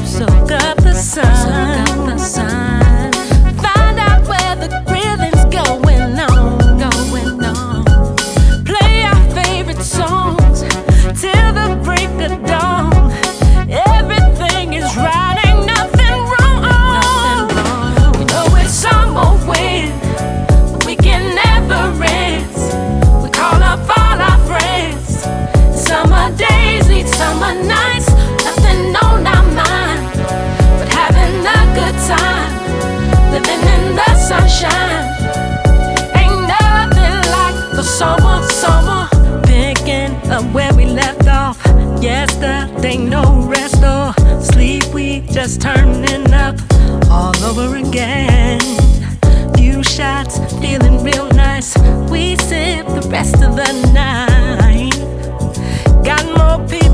soak up the sun. Find out where the rhythm's going on. Play our favorite songs till the break of dawn. Everything is right, ain't nothing wrong. We know it's summer wind, but we can never rest. We call up all our friends. Summer days need summer nights. Nothing on our mind but having a good time, living in the sunshine. Ain't nothing like the summer. Picking up where we left off yesterday, no rest or sleep. We just turning up all over again. Few shots, feeling real nice. We sip the rest of the night. Got more people